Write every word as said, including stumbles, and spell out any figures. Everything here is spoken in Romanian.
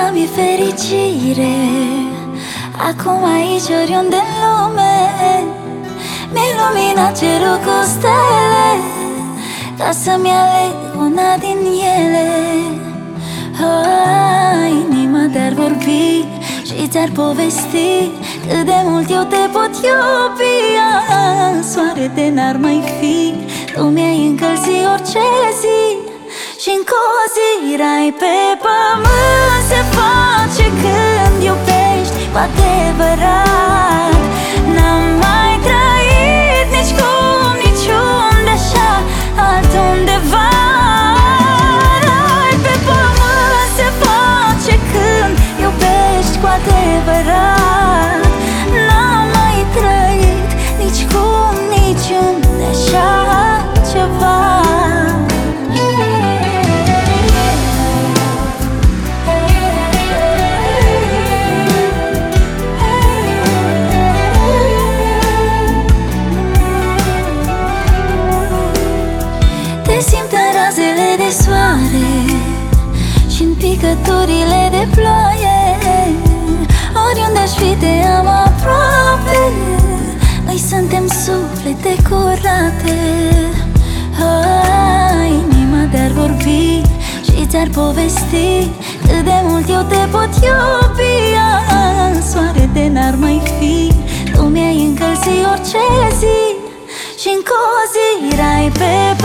mi fericire, acum aici oriunde în lume. Mi-ai luminat cerul cu stele, ca să-mi aleg una din ele. Oh, inima te-ar vorbi și ți-ar povesti cât de mult eu te pot iubi. ah, Soarete n-ar mai fi, tu mi-ai încălzit orice zi, și încă o zi rai pe pământ se face când iubești cu adevărat. N-am mai trăit nici cum, niciunde așa altundeva. Rai pe pământ se face când iubești cu adevărat. N-am mai trăit nici cum, niciunde așa ceva. Te simt în razele de soare și-n picăturile de ploaie. Oriunde aș fi te am aproape, noi suntem suflete curate. oh, Inima te-ar vorbi și ți-ar povesti cât de mult eu te pot iubi. ah, Soarete n-ar mai fi, tu mi-ai încălzit orice zi, și încă o zi rai pe